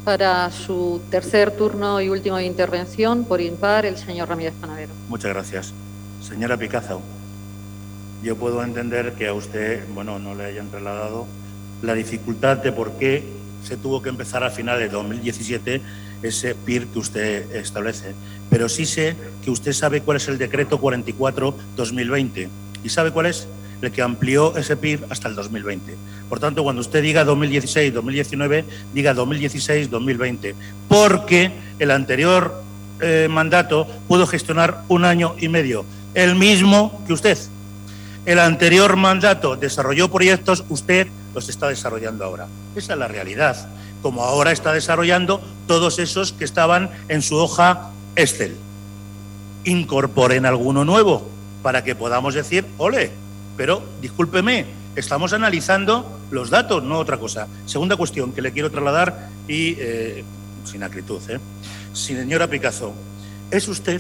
Para su tercer turno y última intervención, por impar, el señor Ramírez Panadero. Muchas gracias. Señora Picazo, yo puedo entender que a usted, bueno, no le hayan trasladado la dificultad de por qué se tuvo que empezar a final de 2017 ese PIR que usted establece. Pero sí sé que usted sabe cuál es el decreto 44/2020. ¿Y sabe cuál es? El que amplió ese PIR hasta el 2020. Por tanto, cuando usted diga 2016-2019, diga 2016-2020, porque el anterior mandato pudo gestionar 1 año y medio, el mismo que usted. El anterior mandato desarrolló proyectos, usted los está desarrollando ahora. Esa es la realidad, como ahora está desarrollando todos esos que estaban en su hoja Excel. Incorporen alguno nuevo para que podamos decir, ole. Pero, discúlpeme, estamos analizando los datos, no otra cosa. Segunda cuestión que le quiero trasladar y sin acritud. Señora Picazo, es usted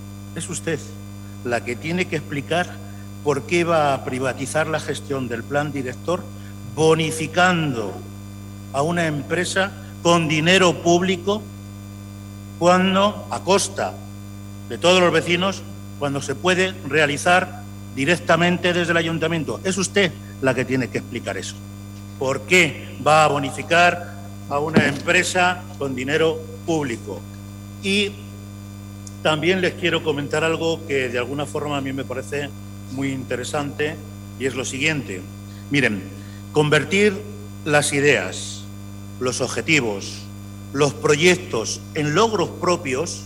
la que tiene que explicar por qué va a privatizar la gestión del plan director bonificando a una empresa con dinero público cuando, a costa de todos los vecinos, cuando se puede realizar directamente desde el ayuntamiento. Es usted la que tiene que explicar eso. ¿Por qué va a bonificar a una empresa con dinero público? Y también les quiero comentar algo que de alguna forma a mí me parece muy interesante y es lo siguiente. Miren, convertir las ideas, los objetivos, los proyectos en logros propios,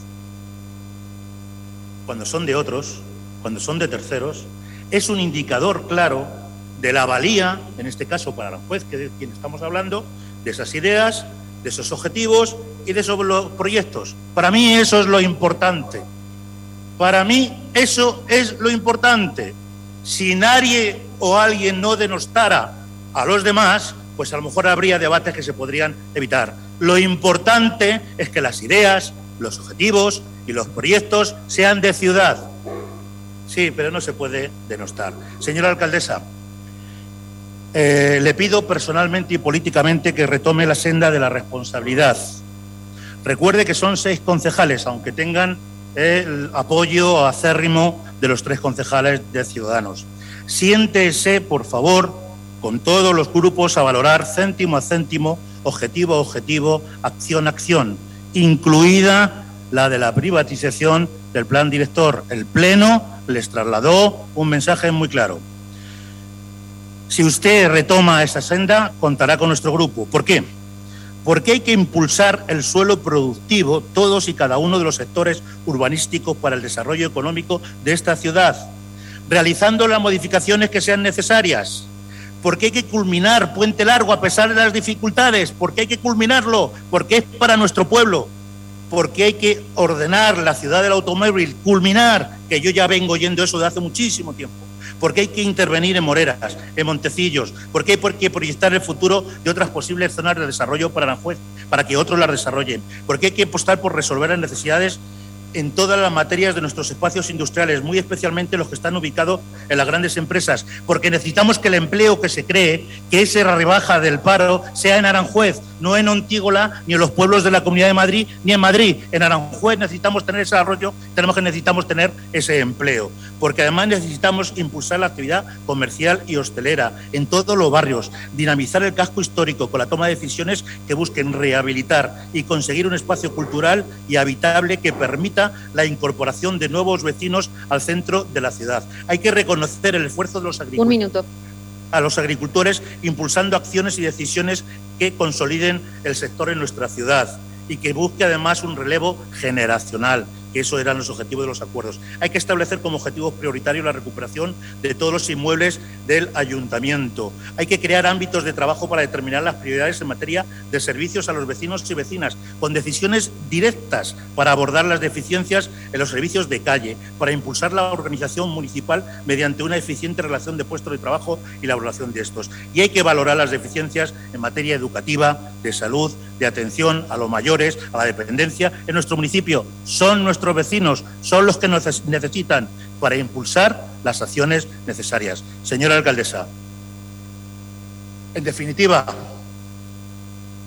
cuando son de otros, cuando son de terceros, es un indicador claro de la valía, en este caso para Aranjuez, que es de quien estamos hablando, de esas ideas, de esos objetivos y de esos proyectos. Para mí eso es lo importante. Para mí eso es lo importante. Si nadie o alguien no denostara a los demás, pues a lo mejor habría debates que se podrían evitar. Lo importante es que las ideas, los objetivos y los proyectos sean de ciudad. Sí, pero no se puede denostar. Señora alcaldesa, le pido personalmente y políticamente que retome la senda de la responsabilidad. Recuerde que son 6 concejales, aunque tengan el apoyo acérrimo de los 3 concejales de Ciudadanos. Siéntese, por favor, con todos los grupos a valorar céntimo a céntimo, objetivo a objetivo, acción a acción, incluida la de la privatización del plan director. El Pleno les trasladó un mensaje muy claro. Si usted retoma esa senda, contará con nuestro grupo. ¿Por qué? Porque hay que impulsar el suelo productivo, todos y cada uno de los sectores urbanísticos para el desarrollo económico de esta ciudad, realizando las modificaciones que sean necesarias. Porque hay que culminar Puente Largo a pesar de las dificultades, porque hay que culminarlo, porque es para nuestro pueblo. Porque hay que ordenar la ciudad del automóvil, culminar, que yo ya vengo oyendo eso de hace muchísimo tiempo. Porque hay que intervenir en Moreras, en Montecillos, porque hay que proyectar el futuro de otras posibles zonas de desarrollo para Aranjuez, para que otros las desarrollen. Porque hay que apostar por resolver las necesidades en todas las materias de nuestros espacios industriales, muy especialmente los que están ubicados en las grandes empresas, porque necesitamos que el empleo que se cree, que esa rebaja del paro, sea en Aranjuez, no en Ontígola, ni en los pueblos de la Comunidad de Madrid, ni en Madrid. En Aranjuez necesitamos tener ese desarrollo, necesitamos tener ese empleo, porque además necesitamos impulsar la actividad comercial y hostelera en todos los barrios, dinamizar el casco histórico con la toma de decisiones que busquen rehabilitar y conseguir un espacio cultural y habitable que permita la incorporación de nuevos vecinos al centro de la ciudad. Hay que reconocer el esfuerzo de los agricultores. Un minuto. A los agricultores, impulsando acciones y decisiones que consoliden el sector en nuestra ciudad y que busque además un relevo generacional, que eso eran los objetivos de los acuerdos. Hay que establecer como objetivo prioritario la recuperación de todos los inmuebles del ayuntamiento. Hay que crear ámbitos de trabajo para determinar las prioridades en materia de servicios a los vecinos y vecinas, con decisiones directas para abordar las deficiencias en los servicios de calle, para impulsar la organización municipal mediante una eficiente relación de puestos de trabajo y la valoración de estos. Y hay que valorar las deficiencias en materia educativa, de salud, de atención a los mayores, a la dependencia en nuestro municipio. Son nuestros vecinos, son los que nos necesitan para impulsar las acciones necesarias. Señora alcaldesa, en definitiva,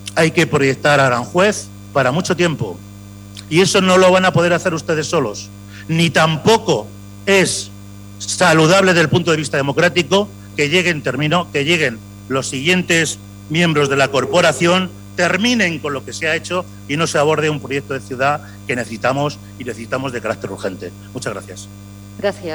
hay que proyectar a Aranjuez para mucho tiempo. Y eso no lo van a poder hacer ustedes solos. Ni tampoco es saludable desde el punto de vista democrático que lleguen, que lleguen los siguientes miembros de la corporación, terminen con lo que se ha hecho y no se aborde un proyecto de ciudad que necesitamos de carácter urgente. Muchas gracias. Gracias.